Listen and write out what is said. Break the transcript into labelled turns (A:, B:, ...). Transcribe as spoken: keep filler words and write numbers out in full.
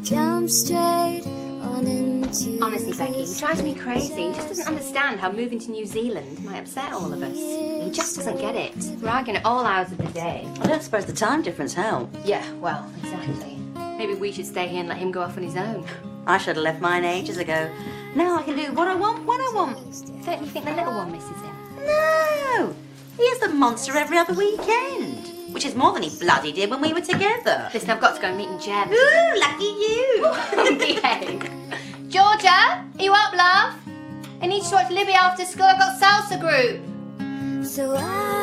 A: jump straight on into
B: Honestly, Becky, he drives me crazy. He just doesn't understand how moving to New Zealand might upset all of us. He just doesn't get it. We're arguing at all hours of the day.
C: I don't suppose the time difference helps.
B: Yeah, well, exactly. Maybe we should stay here and let him go off on his own.
C: I should have left mine ages ago. Now I can do what I want when I want.
B: Don't you think the little one misses him?
C: No! He has the monster every other weekend. Which is more than he bloody did when we were together.
B: Listen, I've got to go and meet Jem.
C: Ooh, lucky you!
B: Behave. Georgia, are you up, love? I need to watch Libby after school. I've got salsa group.
A: So I